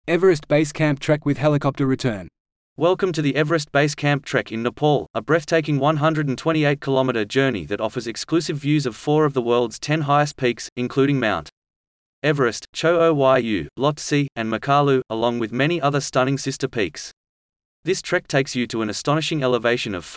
Everest Base Camp Trek with helicopter return. Welcome to the Everest Base Camp Trek in Nepal, a breathtaking 128-kilometer journey that offers exclusive views of 4 of the world's 10 highest peaks, including Mount Everest, Cho Oyu, Lhotse, and Makalu, along with many other stunning sister peaks. This trek takes you to an astonishing elevation of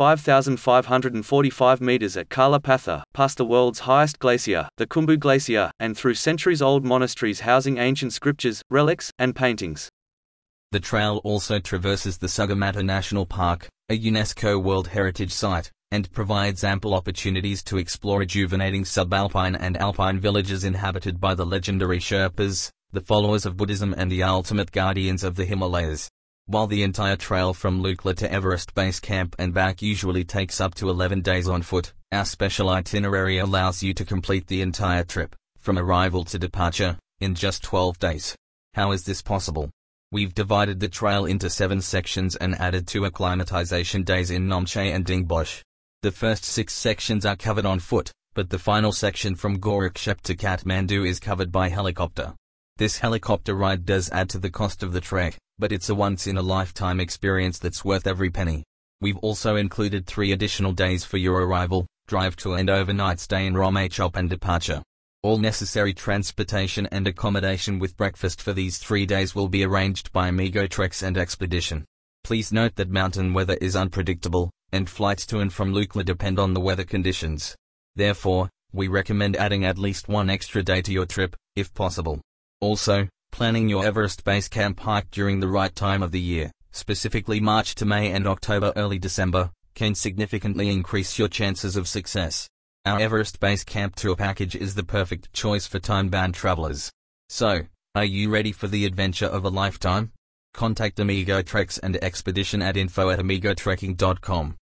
5,545 meters at Kala Patthar, past the world's highest glacier, the Khumbu Glacier, and through centuries-old monasteries housing ancient scriptures, relics, and paintings. The trail also traverses the Sagarmatha National Park, a UNESCO World Heritage Site, and provides ample opportunities to explore rejuvenating subalpine and alpine villages inhabited by the legendary Sherpas, the followers of Buddhism and the ultimate guardians of the Himalayas. While the entire trail from Lukla to Everest Base Camp and back usually takes up to 11 days on foot, our special itinerary allows you to complete the entire trip, from arrival to departure, in just 12 days. How is this possible? We've divided the trail into 7 sections and added 2 acclimatization days in Namche and Dingboche. The first 6 sections are covered on foot, but the final section from Gorakshep to Kathmandu is covered by helicopter. This helicopter ride does add to the cost of the trek, but it's a once-in-a-lifetime experience that's worth every penny. We've also included 3 additional days for your arrival, drive to and overnight stay in Ramachop and departure. All necessary transportation and accommodation with breakfast for these 3 days will be arranged by Amigo Treks and Expedition. Please note that mountain weather is unpredictable, and flights to and from Lukla depend on the weather conditions. Therefore, we recommend adding at least 1 extra day to your trip, if possible. Also, planning your Everest Base Camp hike during the right time of the year, specifically March to May and October early December, can significantly increase your chances of success. Our Everest Base Camp tour package is the perfect choice for time-bound travelers. So, are you ready for the adventure of a lifetime? Contact Amigo Treks and Expedition at info@amigotrekking.com.